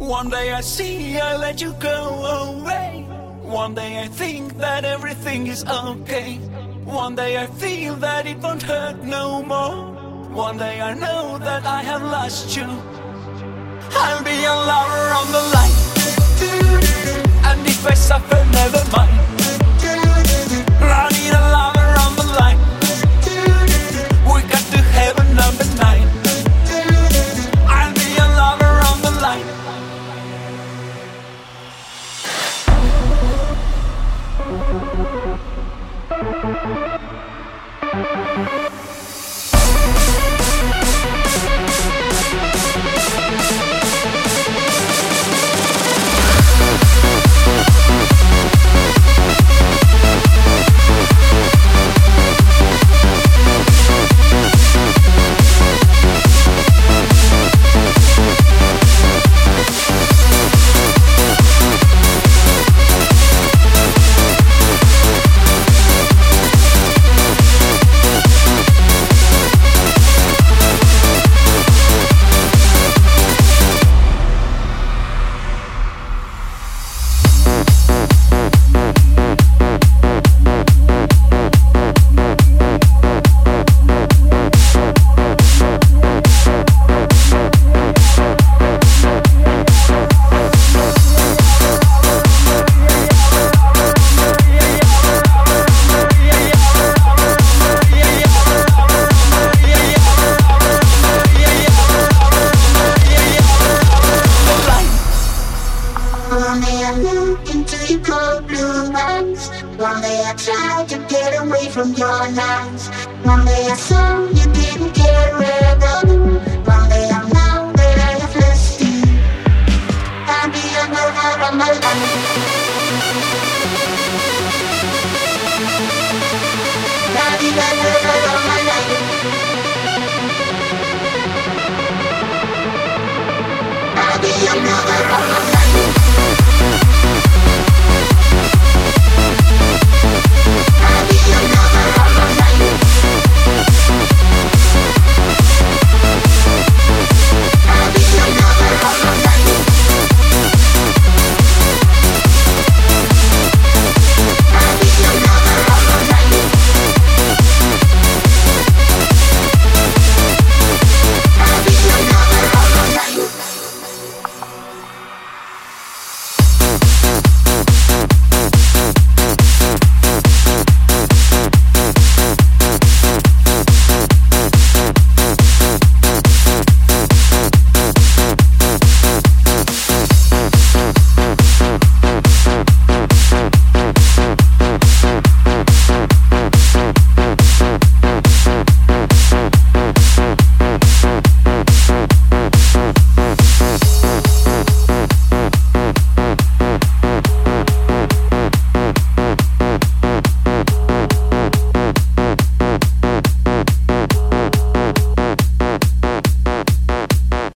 One day I see I let you go away. One day I think that everything is okay. One day I feel that it won't hurt no more. One day I know that I have lost you. I'll be a lover on the line, and if I suffer, never mind. I need a lover on the line. We got to heaven number 9. I'll be a lover on the line. One day I look into your cold blue eyes. One day I tried to get away from your lies. One day I saw you didn't care at all. One day I know that I have lost you. I'll be a lover of my life. I'll be a lover of my life. I'll be a lover of my life.